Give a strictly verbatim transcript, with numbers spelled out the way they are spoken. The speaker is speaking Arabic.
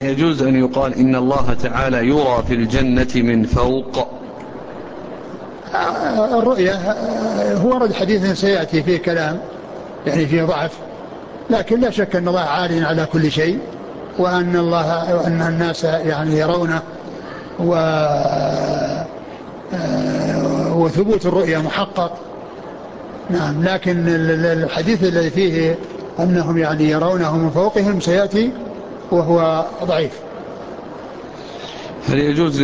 يجوز أن يقال إن الله تعالى يرى في الجنة من فوق؟ الرؤية هو ورد حديث سيأتي فيه كلام يعني فيه ضعف، لكن لا شك أن الله عال على كل شيء، وأن الله وأن الناس يعني يرونه، و وثبوت الرؤية محقق. نعم، لكن الحديث الذي فيه أنهم يعني يرونه من فوقهم سيأتي وهو ضعيف. هل يجوز